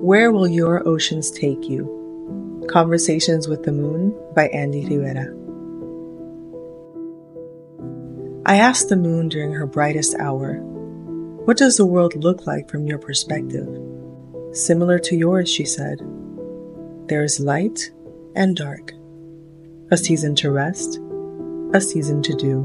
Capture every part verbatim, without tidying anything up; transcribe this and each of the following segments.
Where Will Your Oceans Take You? Conversations with the Moon by Andy Rivera. I asked the moon during her brightest hour, "What does the world look like from your perspective?" "Similar to yours," she said. "There is light and dark, a season to rest, a season to do,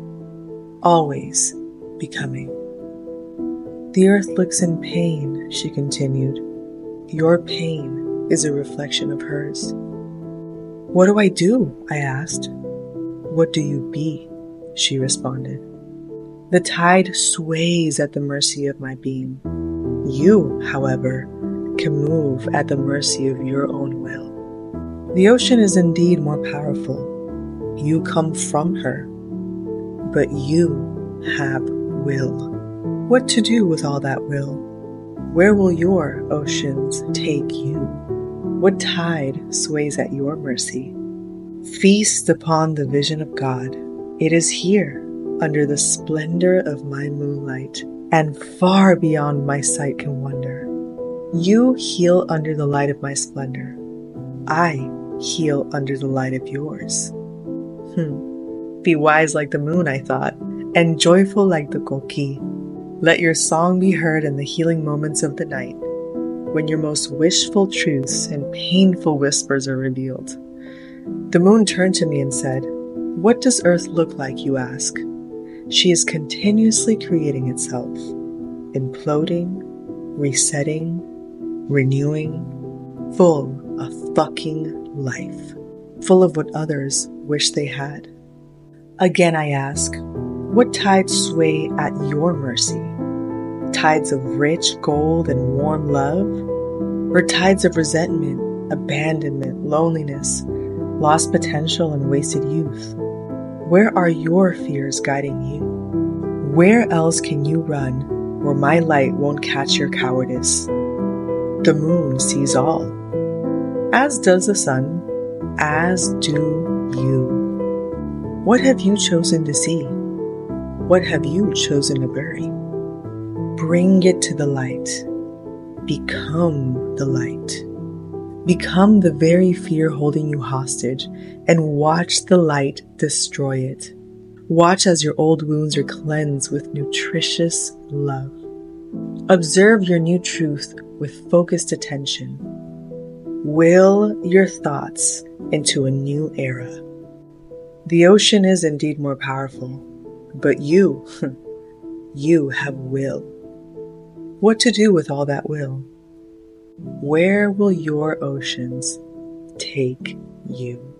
always becoming." "The earth looks in pain," she continued. "Your pain is a reflection of hers." "What do I do?" I asked. "What do you be?" she responded. "The tide sways at the mercy of my being. You, however, can move at the mercy of your own will. The ocean is indeed more powerful. You come from her, but you have will. What to do with all that will? Where will your oceans take you? What tide sways at your mercy? Feast upon the vision of God. It is here, under the splendor of my moonlight, and far beyond my sight can wander. You heal under the light of my splendor. I heal under the light of yours. Hmm. Be wise like the moon, I thought, and joyful like the koki. Let your song be heard in the healing moments of the night, when your most wishful truths and painful whispers are revealed. The moon turned to me and said, "What does Earth look like, you ask? She is continuously creating itself, imploding, resetting, renewing, full of fucking life, full of what others wish they had." Again I ask, what tides sway at your mercy? Tides of rich gold and warm love? Or tides of resentment, abandonment, loneliness, lost potential, and wasted youth? Where are your fears guiding you? Where else can you run where my light won't catch your cowardice? The moon sees all, as does the sun, as do you. What have you chosen to see? What have you chosen to bury? Bring it to the light. Become the light. Become the very fear holding you hostage, and watch the light destroy it. Watch as your old wounds are cleansed with nutritious love. Observe your new truth with focused attention. Will your thoughts into a new era. The ocean is indeed more powerful, but you, you have will. What to do with all that will? Where will your oceans take you?